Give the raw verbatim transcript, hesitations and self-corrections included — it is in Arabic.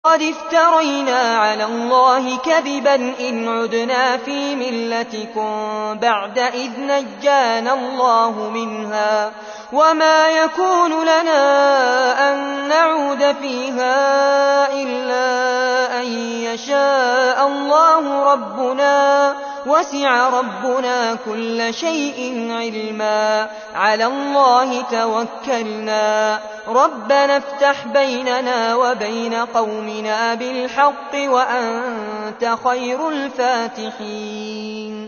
قد افترينا على الله كذبا إن عدنا في ملتكم بعد إذ نجانا الله منها وما يكون لنا أن نعود فيها إلا أن يشاء الله ربنا وسع ربنا كل شيء علما على الله توكلنا ربنا افتح بيننا وبين قومنا بالحق وأنت خير الفاتحين